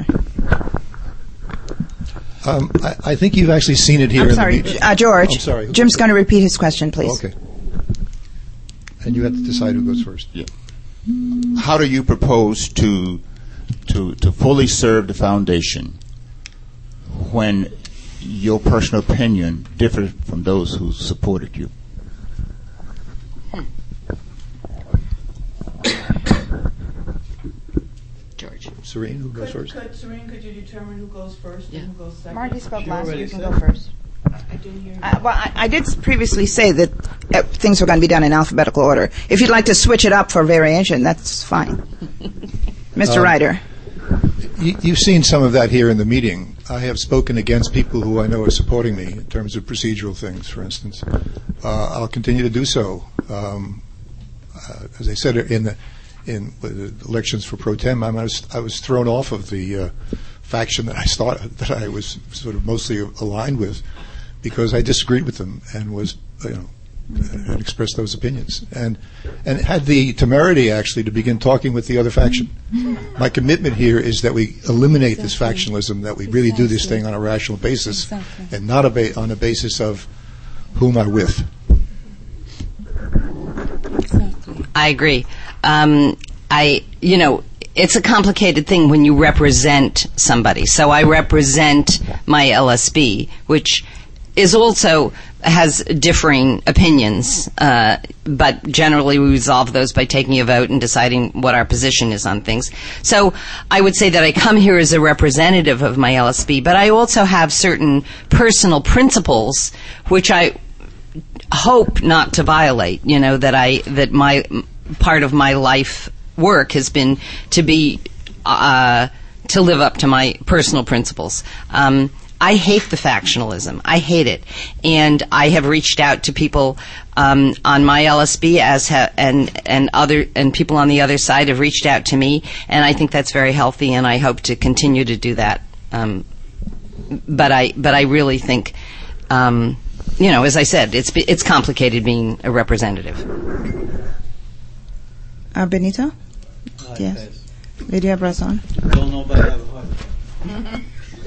Um, I, I think you've actually seen it here I'm in sorry, the meeting. uh, George. I'm sorry. Jim's going to repeat his question, please. Okay. And you have to decide who goes first. Yeah. How do you propose to to to fully serve the foundation when your personal opinion differs from those who supported you? George. Serene, who goes could, first? Could, Serene, could you determine who goes first Yeah. and who goes second? Margie spoke She last, already you can said go first. I didn't hear you. Uh, well, I, I did previously say that uh, things were going to be done in alphabetical order. If you'd like to switch it up for variation, that's fine. Mister Um, Ryder. You, you've seen some of that here in the meeting. I have spoken against people who I know are supporting me in terms of procedural things, for instance. Uh, I'll continue to do so. Um, uh, as I said in the in the elections for pro tem, I was I was thrown off of the uh, faction that I thought that I was sort of mostly aligned with because I disagreed with them and was you know and expressed those opinions and and had the temerity actually to begin talking with the other faction. My commitment here is that we eliminate this factionalism, that we really do this thing on a rational basis and not a ba- on a basis of whom I'm with. I agree. Um, I, you know, it's a complicated thing when you represent somebody. So I represent my L S B, which is also has differing opinions, uh, but generally we resolve those by taking a vote and deciding what our position is on things. So I would say that I come here as a representative of my L S B, but I also have certain personal principles which I hope not to violate. You know, that I that my part of my life work has been to be uh, to live up to my personal principles. Um, I hate the factionalism. I hate it, and I have reached out to people um, on my L S B as ha- and and other and people on the other side have reached out to me, and I think that's very healthy, and I hope to continue to do that. Um, but I but I really think, um, you know, as I said, it's it's complicated being a representative. Uh, Benito? Uh, Yes. Lydia Brazon? Don't nobody have a heart.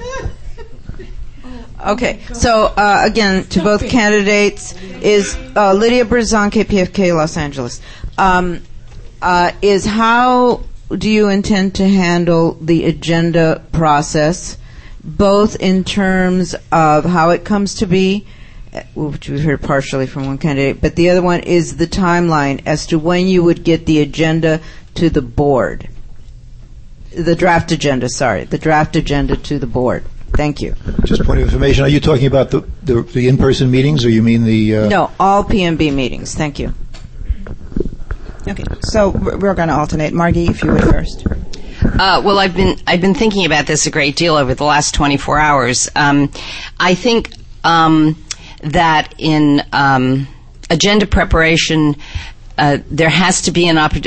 Okay, so uh, again, to both candidates is uh, Lydia Brazon, K P F K, Los Angeles. Um, uh, is how do you intend to handle the agenda process, both in terms of how it comes to be, which we heard partially from one candidate, but the other one is the timeline as to when you would get the agenda to the board. The draft agenda, sorry, the draft agenda to the board. Thank you. Just point of information, are you talking about the, the, the in-person meetings, or you mean the... Uh No, all P M B meetings. Thank you. Okay, so we're going to alternate. Margie, if you would first. Uh, well, I've been I've been thinking about this a great deal over the last twenty-four hours. Um, I think um, that in um, agenda preparation, uh, there has to be an opportunity.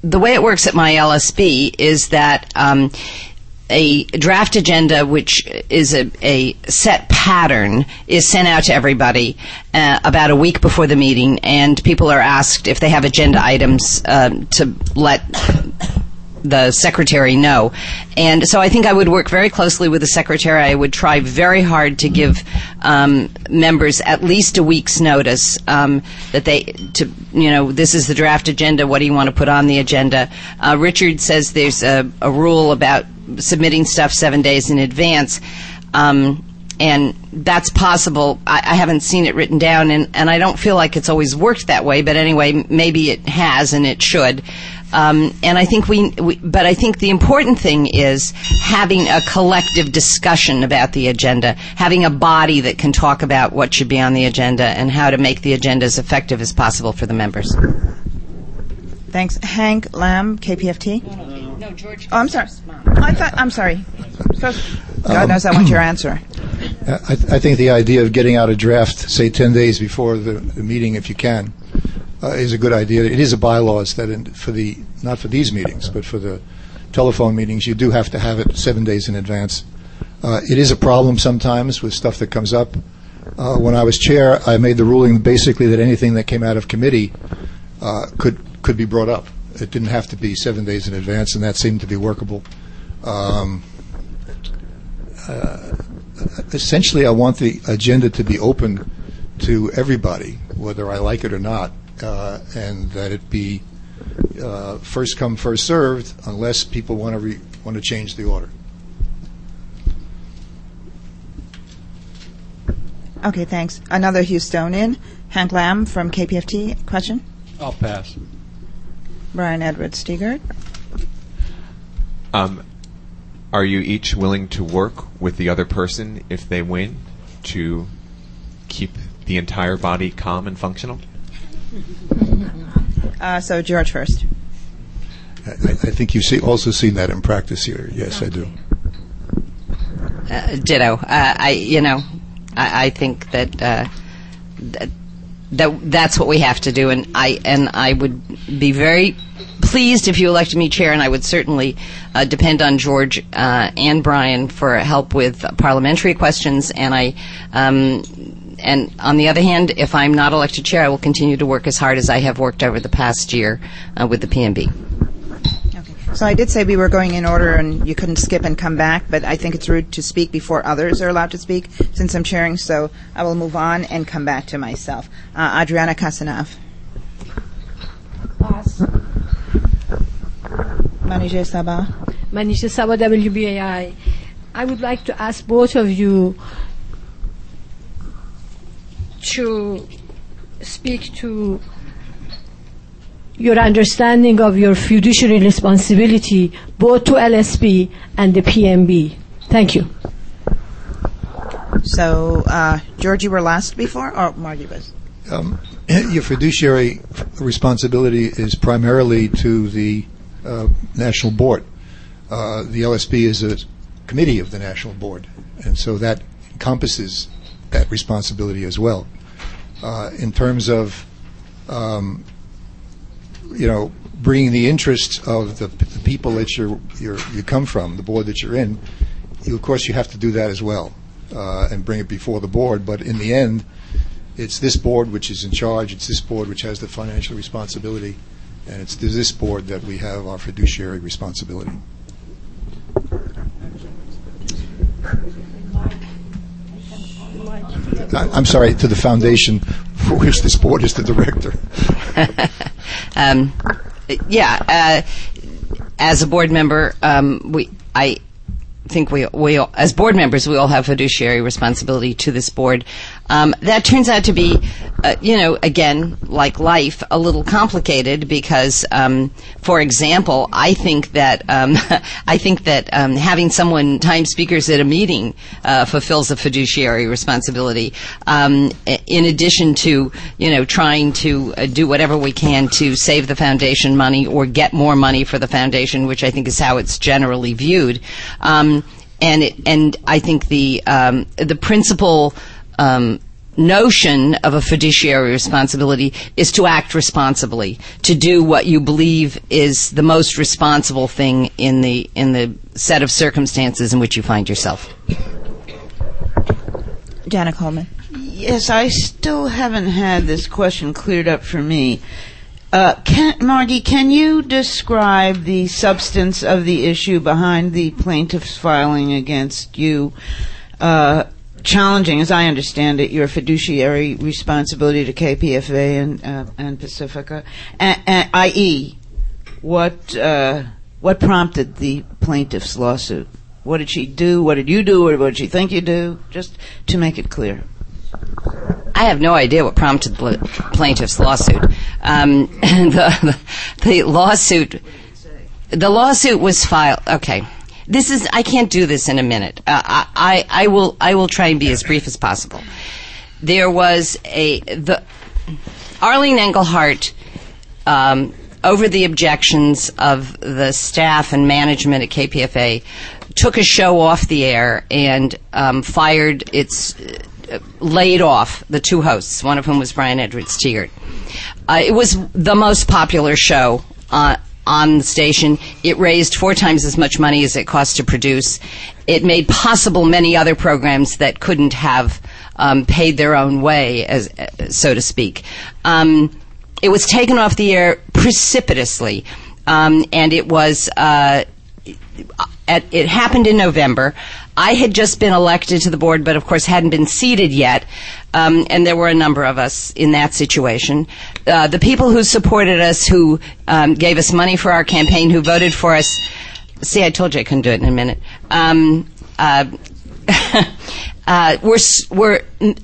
the way it works at my L S B is that um, a draft agenda, which is a, a set pattern, is sent out to everybody uh, about a week before the meeting, and people are asked if they have agenda items uh, to let the secretary know. And so I think I would work very closely with the secretary. I would try very hard to give um, members at least a week's notice um, that they, to, you know, this is the draft agenda, what do you want to put on the agenda? Uh, Richard says there's a, a rule about submitting stuff seven days in advance. Um, and that's possible. I, I haven't seen it written down, and, and I don't feel like it's always worked that way, but anyway, maybe it has and it should. Um, and I think we, we, but I think the important thing is having a collective discussion about the agenda, having a body that can talk about what should be on the agenda and how to make the agenda as effective as possible for the members. Thanks. Hank Lamb, K P F T. No, no, no, George. Oh, I'm sorry. I thought, I'm sorry. So, God knows I want your answer. I, I think the idea of getting out a draft, say, ten days before the, the meeting, if you can, uh, is a good idea. It is a bylaws that in, for the, not for these meetings, but for the telephone meetings, you do have to have it seven days in advance. Uh, it is a problem sometimes with stuff that comes up. Uh, when I was chair, I made the ruling basically that anything that came out of committee uh, could could be brought up. It didn't have to be seven days in advance, and that seemed to be workable. Um, uh, essentially, I want the agenda to be open to everybody, whether I like it or not, uh, and that it be uh, first come, first served, unless people want to re- want to change the order. Okay, thanks. Another Houstonian, Hank Lamb from K P F T. Question? I'll pass. Brian Edward Stigert. Um, are you each willing to work with the other person if they win to keep the entire body calm and functional? Uh, so George first. I, I think you've see, also seen that in practice here. Yes, I do. Uh, ditto. Uh, I, you know, I, I think that, uh, that that that's what we have to do, and I and I would be very pleased if you elected me chair, and I would certainly uh, depend on George uh, and Brian for help with parliamentary questions. And I, um, and on the other hand, if I'm not elected chair, I will continue to work as hard as I have worked over the past year uh, with the P M B. So I did say we were going in order and you couldn't skip and come back, but I think it's rude to speak before others are allowed to speak since I'm chairing, so I will move on and come back to myself. Uh, Adriana Casanov. Pass. Manije Sabah. Manije Sabah, W B A I. I would like to ask both of you to speak to your understanding of your fiduciary responsibility both to L S P and the P M B. Thank you. So, uh, George, you were last before, or Margie was? Um, your fiduciary responsibility is primarily to the uh, National Board. Uh, the L S P is a committee of the National Board, and so that encompasses that responsibility as well. Uh, in terms of um, you know, bringing the interests of the, the people that you're, you're, you come from, the board that you're in, you, of course you have to do that as well uh, and bring it before the board. But in the end, it's this board which is in charge. It's this board which has the financial responsibility. And it's to this board that we have our fiduciary responsibility. I, I'm sorry, to the foundation for which this board is the director. um, yeah, uh, as a board member, um, we I think we we all, as board members we all have fiduciary responsibility to this board. Um, that turns out to be, uh, you know, again, like life, a little complicated because, um, for example, I think that um, I think that um, having someone time speakers at a meeting uh, fulfills a fiduciary responsibility. Um, in addition to, you know, trying to uh, do whatever we can to save the foundation money or get more money for the foundation, which I think is how it's generally viewed. Um, and it, and I think the um, the principal Um, notion of a fiduciary responsibility is to act responsibly, to do what you believe is the most responsible thing in the in the set of circumstances in which you find yourself. Janet Coleman. Yes, I still haven't had this question cleared up for me. Uh, can, Margie, can you describe the substance of the issue behind the plaintiff's filing against you, uh, challenging, as I understand it, your fiduciary responsibility to K P F A and, uh, and Pacifica, a- a- that is, what uh, what prompted the plaintiff's lawsuit? What did she do? What did you do? Or what did she think you do? Just to make it clear. I have no idea what prompted the plaintiff's lawsuit. Um, the, the, the lawsuit, the lawsuit was filed. Okay, this is. I can't do this in a minute. Uh, I, I, I will. I will try and be as brief as possible. There was a the Arlene Engelhardt, um, over the objections of the staff and management at K P F A, took a show off the air and um, fired its. Uh, laid off the two hosts, one of whom was Brian Edwards Teart. Uh, it was the most popular show uh, on the station. It raised four times as much money as it cost to produce. It made possible many other programs that couldn't have um, paid their own way, as uh, so to speak. Um, it was taken off the air precipitously, um, and it was uh, at, it happened in November. I had just been elected to the board, but of course hadn't been seated yet, um, and there were a number of us in that situation. Uh, the people who supported us, who um, gave us money for our campaign, who voted for us. See, I told you I couldn't do it in a minute. Um, uh, uh, were were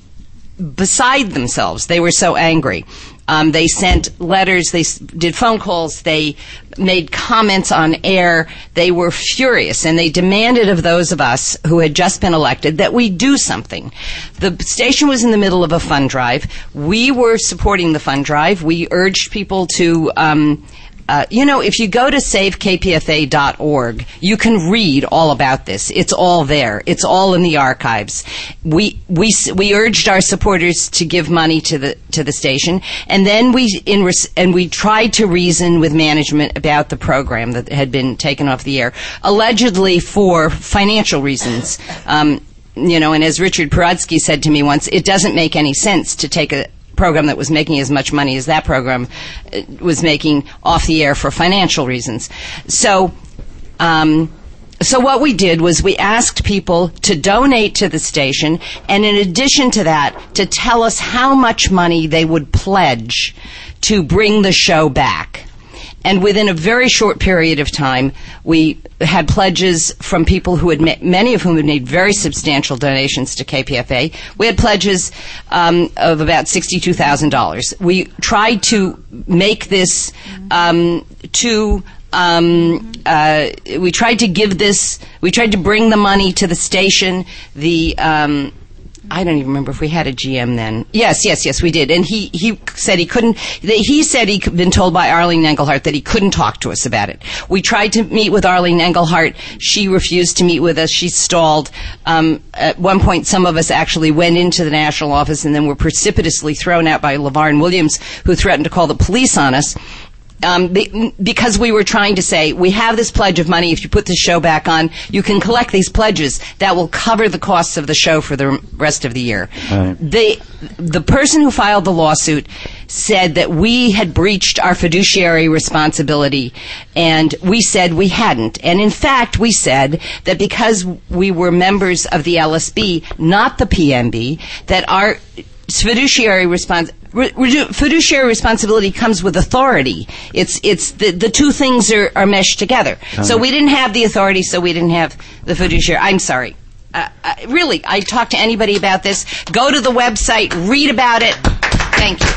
beside themselves. They were so angry. Um, they sent letters, they s- did phone calls, they made comments on air. They were furious, and they demanded of those of us who had just been elected that we do something. The station was in the middle of a fund drive. We were supporting the fund drive. We urged people to... Um, Uh, you know, if you go to save K P F A dot org, you can read all about this. It's all there. It's all in the archives. We we we urged our supporters to give money to the to the station, and then we in res- and we tried to reason with management about the program that had been taken off the air, allegedly for financial reasons. Um, you know, and as Richard Perodsky said to me once, it doesn't make any sense to take a program that was making as much money as that program uh, was making off the air for financial reasons. So, um, so what we did was we asked people to donate to the station, and in addition to that, to tell us how much money they would pledge to bring the show back. And within a very short period of time, we had pledges from people who had, ma- many of whom had made very substantial donations to K P F A. We had pledges um, of about sixty-two thousand dollars. We tried to make this um, to. Um, uh, we tried to give this. We tried to bring the money to the station. The um, I don't even remember if we had a G M then. Yes, yes, yes, we did. And he, he said he couldn't, he said he'd been told by Arlene Engelhardt that he couldn't talk to us about it. We tried to meet with Arlene Engelhardt. She refused to meet with us. She stalled. Um, at one point, some of us actually went into the national office and then were precipitously thrown out by LaVarn Williams, who threatened to call the police on us. Um, be, because we were trying to say, we have this pledge of money. If you put this show back on, you can collect these pledges that will cover the costs of the show for the rest of the year. Right. They, the person who filed the lawsuit said that we had breached our fiduciary responsibility, and we said we hadn't. And in fact, we said that because we were members of the L S B, not the P M B, that our fiduciary response re- re- fiduciary responsibility comes with authority. It's it's the the two things are, are meshed together. Uh-huh. So we didn't have the authority, so we didn't have the fiduciary. I'm sorry. Uh, uh, really, I talk to anybody about this. Go to the website, read about it. Thank you.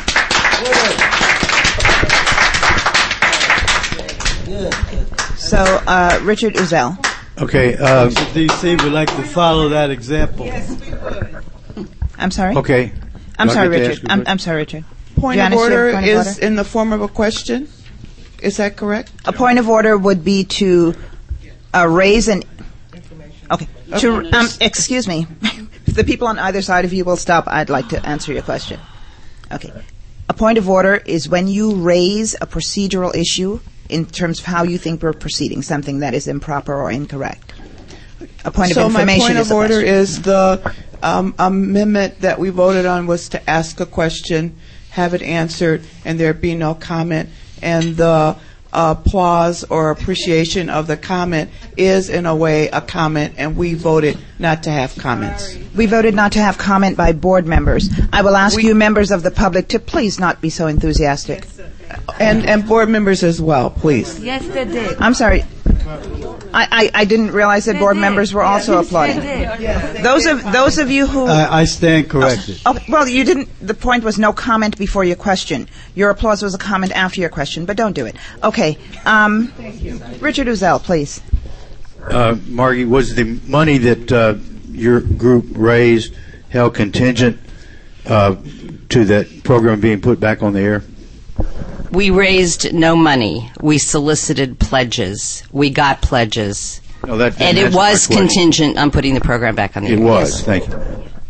So, uh, Richard Uzel. Okay, uh, D C would like to follow that example. Yes, we would. I'm sorry. Okay. I'm Do I sorry, get to Richard. ask I'm, you- I'm sorry, Richard. Point Janice, of you have order a point of is order? in the form of a question. Is that correct? A point of order would be to uh, raise an. Okay. To, um, excuse me. if the people on either side of you will stop, I'd like to answer your question. Okay. A point of order is when you raise a procedural issue in terms of how you think we're proceeding, something that is improper or incorrect. A point so of information my point is of a order question. is the um, amendment that we voted on was to ask a question, have it answered, and there be no comment. And the applause or appreciation of the comment is, in a way, a comment, and we voted not to have comments. We voted not to have comment by board members. I will ask We- you, members of the public, to please not be so enthusiastic. And and board members as well, please. Yes, they did. I'm sorry. I, I, I didn't realize that board members were also applauding. Those of those of you who I, I stand corrected. Oh, well, you didn't. The point was no comment before your question. Your applause was a comment after your question, but don't do it. Okay. Um, Richard Uzel, please. Uh, Margie, was the money that uh, your group raised held contingent uh, to that program being put back on the air? We raised no money. We solicited pledges. We got pledges. No, that and it answer my was question. contingent on putting the program back on the air. It was. Yes. Thank you.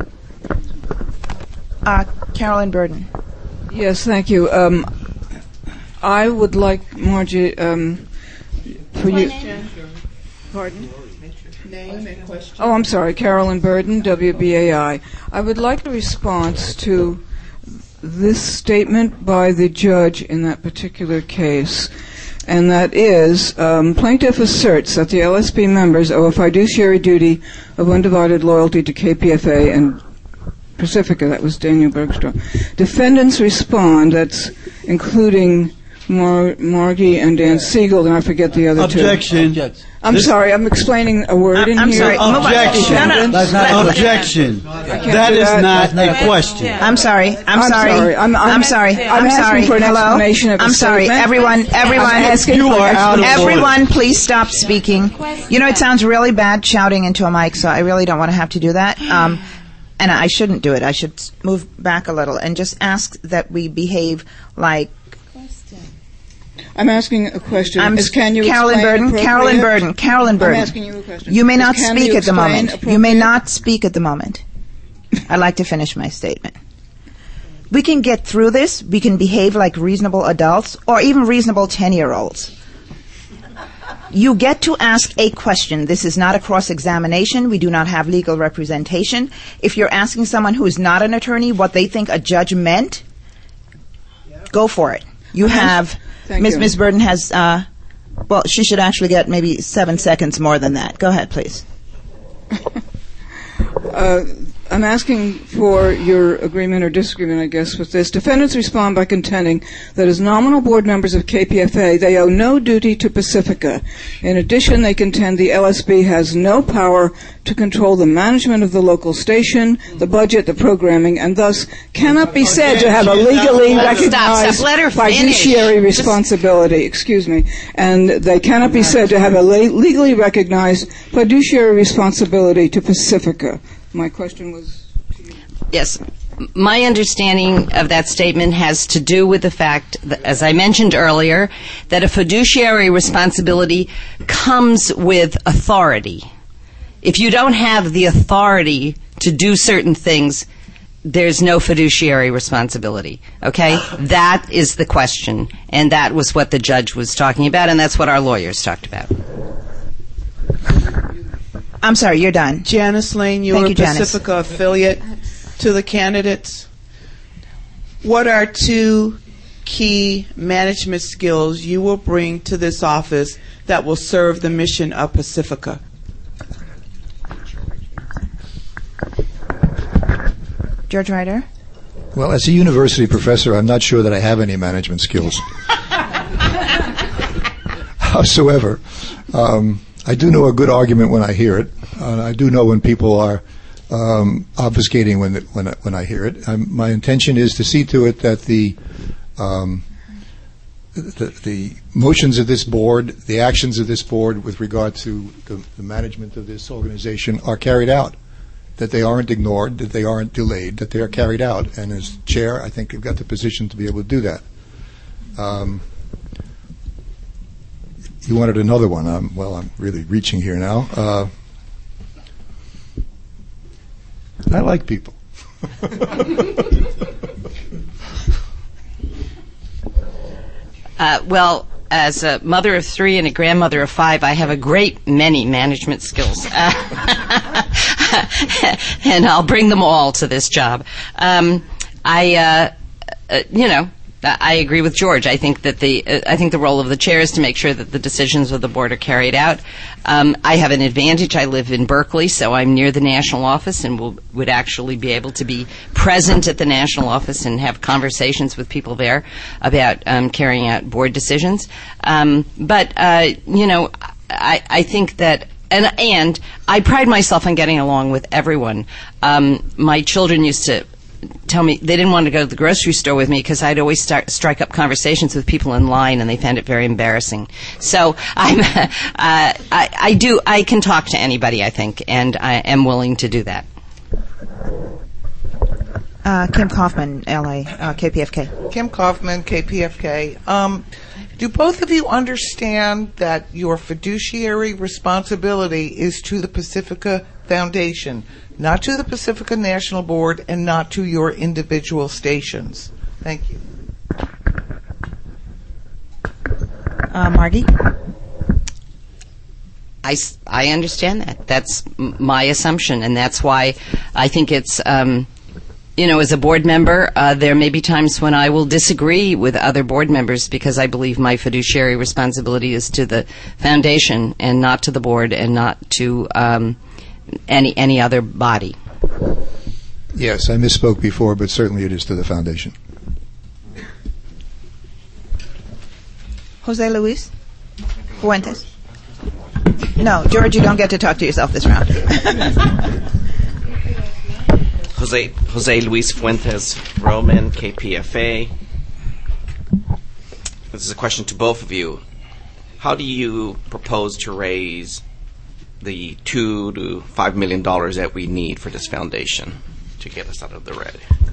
Uh, Carolyn Burden. Yes, thank you. Um, I would like, Margie, um, for you. Pardon? Name and question. Oh, I'm sorry. Carolyn Burden, W B A I. I would like a response to this statement by the judge in that particular case, and that is, um, plaintiff asserts that the L S P members owe a fiduciary duty of undivided loyalty to K P F A and Pacifica. That was Daniel Bergstrom. Defendants respond, that's including Mar- Margie and Dan Siegel, and I forget the other Objection. two. Objection. I'm This- sorry, I'm explaining a word in I'm here. sorry. Move on. Objection. No, no, no. That's not- Objection. That do is that. not That's a question. I'm sorry. I'm, I'm sorry. sorry. I'm- I'm- sorry. I'm I'm asking sorry. for an Hello? explanation of a I'm sorry. statement. Everyone, everyone, I'm asking You for an are out of explanation. everyone, please stop speaking. You know, it sounds really bad shouting into a mic, so I really don't want to have to do that. Um, and I shouldn't do it. I should s- move back a little and just ask that we behave like. I'm asking a question. I'm Is, can you Carolyn explain Burden. Carolyn appropriate? Burden. Carolyn Burden. I'm asking you a question. You may Is, not can speak you at the explain moment. You may appropriate? not speak at the moment. I'd like to finish my statement. We can get through this. We can behave like reasonable adults or even reasonable ten-year-olds. You get to ask a question. This is not a cross-examination. We do not have legal representation. If you're asking someone who is not an attorney what they think a judge meant, go for it. You have, Thank Miz you. Miz Burden has, uh, well, she should actually get maybe seven seconds more than that. Go ahead, please. Uh, I'm asking for your agreement or disagreement, I guess, with this. Defendants respond by contending that as nominal board members of K P F A, they owe no duty to Pacifica. In addition, they contend the L S B has no power to control the management of the local station, the budget, the programming, and thus cannot be said to have a legally Stop, stop. recognized Let her finish. fiduciary responsibility. Excuse me. And they cannot be said to have a le- legally recognized fiduciary responsibility to Pacifica. My question was... Yes. My understanding of that statement has to do with the fact, that, as I mentioned earlier, that a fiduciary responsibility comes with authority. If you don't have the authority to do certain things, there's no fiduciary responsibility. Okay? That is the question. And that was what the judge was talking about, and that's what our lawyers talked about. I'm sorry, you're done. Janice Lane, you're Thank a you, Janice. Pacifica affiliate. To the candidates, what are two key management skills you will bring to this office that will serve the mission of Pacifica? George Ryder? Well, as a university professor, I'm not sure that I have any management skills. Howsoever, um, I do know a good argument when I hear it. Uh, I do know when people are um, obfuscating when it, when I, when I hear it. I'm, my intention is to see to it that the, um, the the motions of this board, the actions of this board with regard to the, the management of this organization are carried out. That they aren't ignored, that they aren't delayed, that they are carried out. And as chair, I think you've got the position to be able to do that. Um, you wanted another one. I'm, well, I'm really reaching here now. Uh, I like people. Uh, well, as a mother of three and a grandmother of five, I have a great many management skills. Uh, and I'll bring them all to this job. Um, I, uh, uh, you know, I agree with George. I think that the uh, I think the role of the chair is to make sure that the decisions of the board are carried out. Um, I have an advantage. I live in Berkeley, so I'm near the national office, and will, would actually be able to be present at the national office and have conversations with people there about um, carrying out board decisions. Um, but uh, you know, I, I think that. And, and I pride myself on getting along with everyone. Um, my children used to tell me they didn't want to go to the grocery store with me because I'd always start, strike up conversations with people in line, and they found it very embarrassing. So I'm, uh, I, I do, I can talk to anybody, I think, and I am willing to do that. Uh, Kim Kaufman, L A, uh, K P F K. Kim Kaufman, K P F K. Um, do both of you understand that your fiduciary responsibility is to the Pacifica Foundation, not to the Pacifica National Board, and not to your individual stations? Thank you. Uh, Margie? I, I understand that. That's m- my assumption, and that's why I think it's, um, you know, as a board member, uh, there may be times when I will disagree with other board members because I believe my fiduciary responsibility is to the foundation and not to the board and not to um, any any other body. Yes, I misspoke before, but certainly it is to the foundation. Jose Luis Fuentes? No, George, you don't get to talk to yourself this round. Jose Jose Luis Fuentes, Roman, K P F A. This is a question to both of you. How do you propose to raise the two to five million dollars that we need for this foundation to get us out of the red?